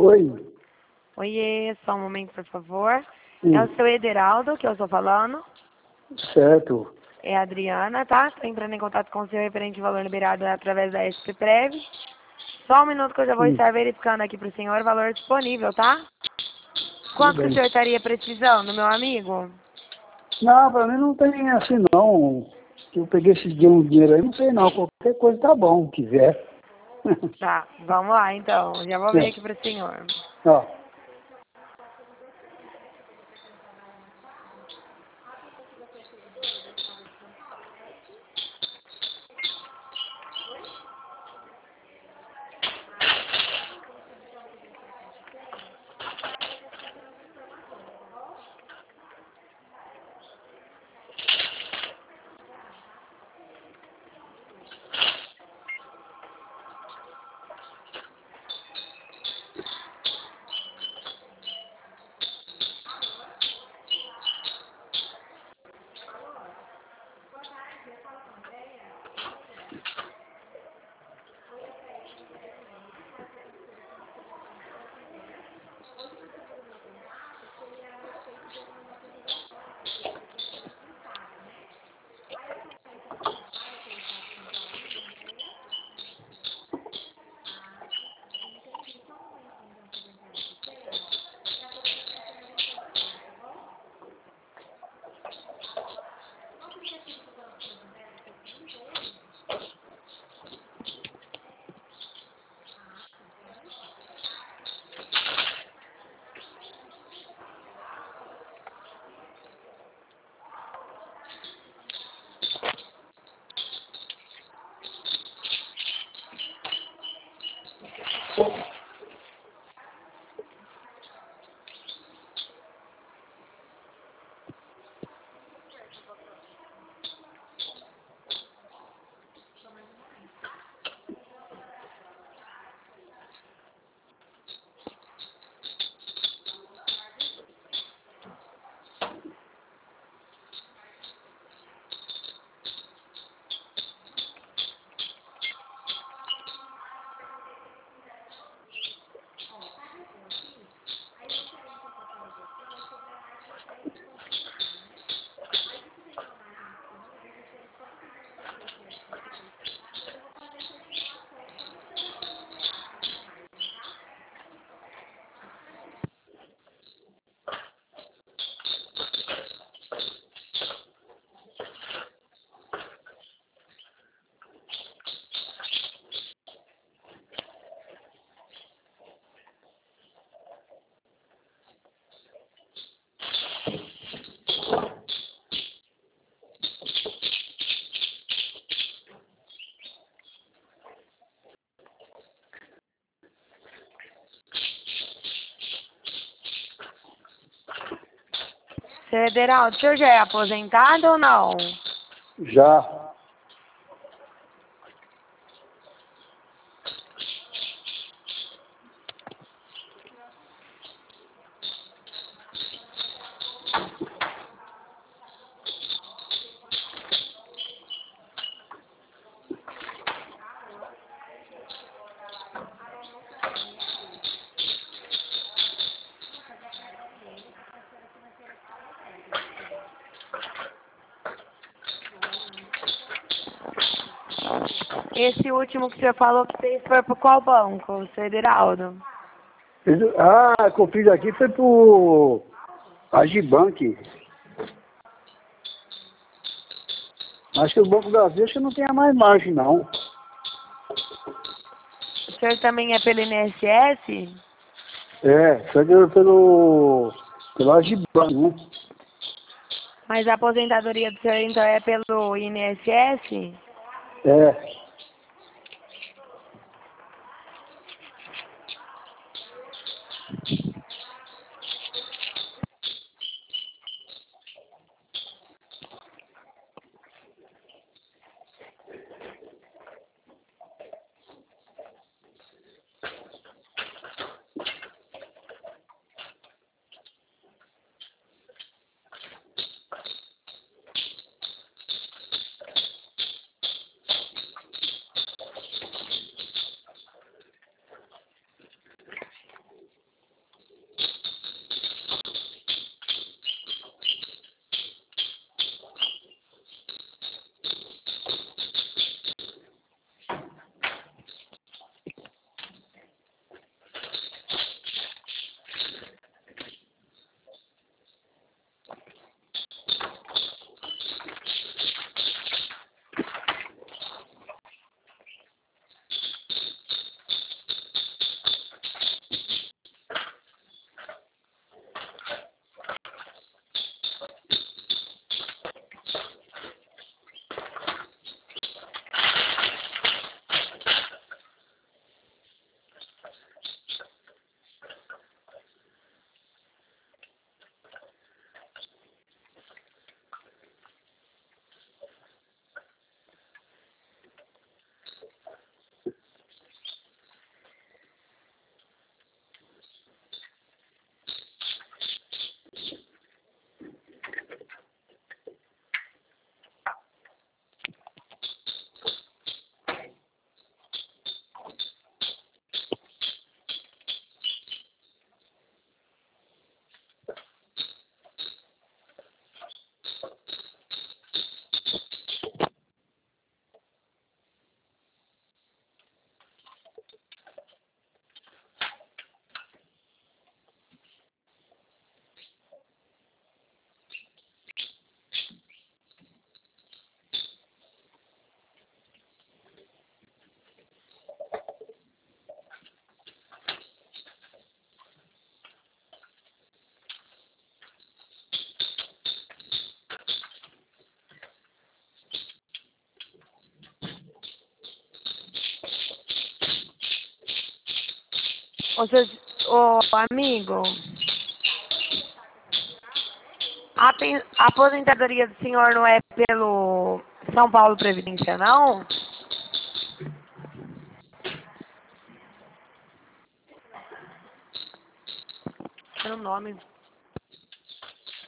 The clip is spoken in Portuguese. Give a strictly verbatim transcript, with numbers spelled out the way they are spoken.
Oi. Oiê, só um momento, por favor. Hum. É o seu Ederaldo que eu estou falando. Certo. É a Adriana, tá? Estou entrando em contato com o seu referente de valor liberado através da S P Prev. Só um minuto que eu já vou Hum. estar verificando aqui para o senhor o valor disponível, tá? Tudo Quanto que o bem. senhor estaria precisando, meu amigo? Não, pra mim não tem assim não. Eu peguei esse dia um dinheiro aí, não sei não. Qualquer coisa tá bom, quiser. Tá, vamos lá então. Já vou ver aqui para o senhor. Ó. Seu Ederaldo, o senhor já é aposentado ou não? Já. Esse último que o senhor falou que fez foi para qual banco, seu Ederaldo? Ah, que eu fiz aqui foi pro Agibank. Acho que o Banco do Brasil acho que não tem mais margem não. O senhor também é pelo I N S S? É, foi pelo, pelo, pelo Agibank, né? Mas a aposentadoria do senhor então é pelo I N S S? É. Ô, seu, ô amigo, a, pen- a aposentadoria do senhor não é pelo São Paulo Previdência, não? Era o nome.